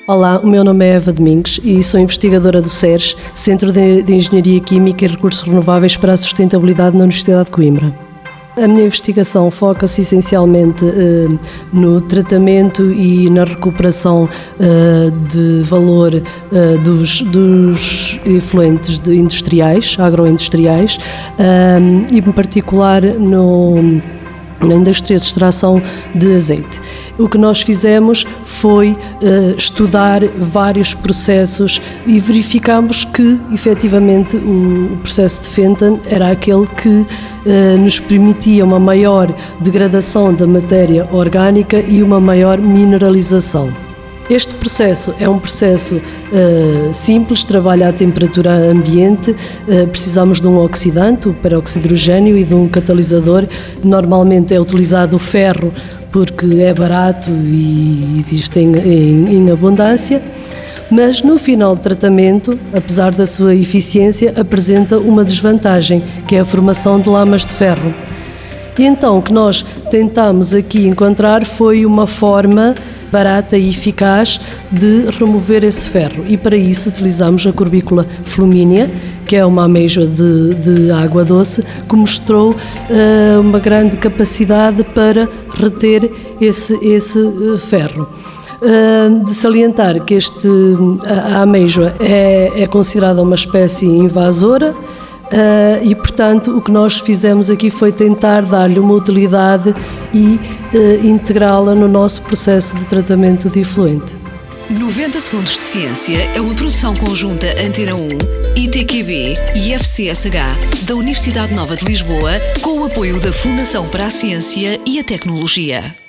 Olá, o meu nome é Eva Domingues e sou investigadora do CERS, Centro de Engenharia Química e Recursos Renováveis para a Sustentabilidade na Universidade de Coimbra. A minha investigação foca-se essencialmente no tratamento e na recuperação de valor dos efluentes industriais, agroindustriais, e em particular na indústria de extração de azeite. O que nós fizemos foi estudar vários processos e verificamos que, efetivamente, o processo de Fenton era aquele que nos permitia uma maior degradação da matéria orgânica e uma maior mineralização. Este processo é um processo simples, trabalha à temperatura ambiente, precisamos de um oxidante, o peróxido de hidrogênio, e de um catalisador. Normalmente é utilizado o ferro porque é barato e existe em abundância, mas no final do tratamento, apesar da sua eficiência, apresenta uma desvantagem, que é a formação de lamas de ferro. E então o que nós tentámos aqui encontrar foi uma forma barata e eficaz de remover esse ferro, e para isso utilizamos a corbícula flumínea, que é uma ameijoa de água doce, que mostrou uma grande capacidade para reter esse ferro. De salientar que a ameijoa é considerada uma espécie invasora, e, portanto, o que nós fizemos aqui foi tentar dar-lhe uma utilidade e integrá-la no nosso processo de tratamento de efluente. 90 Segundos de Ciência é uma produção conjunta Antena 1, ITQB e FCSH da Universidade Nova de Lisboa, com o apoio da Fundação para a Ciência e a Tecnologia.